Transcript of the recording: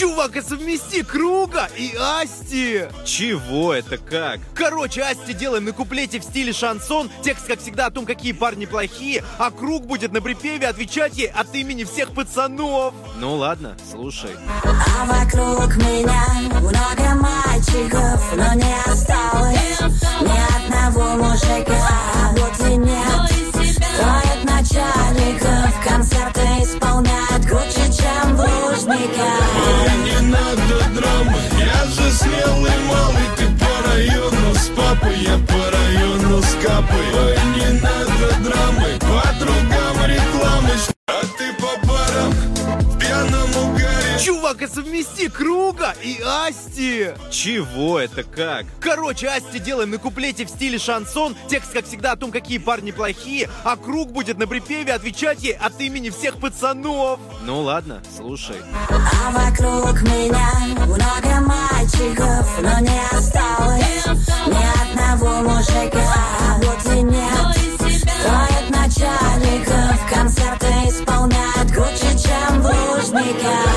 Чувак, а совмести Круга и Асти. Чего это как? Короче, Асти делаем на куплете в стиле шансон. Текст, как всегда, о том, какие парни плохие. А Круг будет на припеве отвечать ей от имени всех пацанов. Ну ладно, слушай. А вокруг меня много мальчиков, но не осталось ни одного мужика. Вот и нет, стоит начальников, концерты исполняют круче, чем в Лужниках. Ой, не надо драмы, я же смелый малый. Ты по району с папой, я по району с капой. Ой, не надо драмы, подругам рекламы. А ты по барам в пьяном угаре. Чувак, а совмести Круга и Асти. Чего это как? Короче, Асти делаем на куплете в стиле шансон. Текст, как всегда, о том, какие парни плохие. А Круг будет на припеве отвечать ей от имени всех пацанов. Ну ладно, слушай. А вокруг меня много мальчиков, но не осталось ни одного мужика. Вот и нет, стоит начальников, концерты исполняют круче, чем в Лужниках.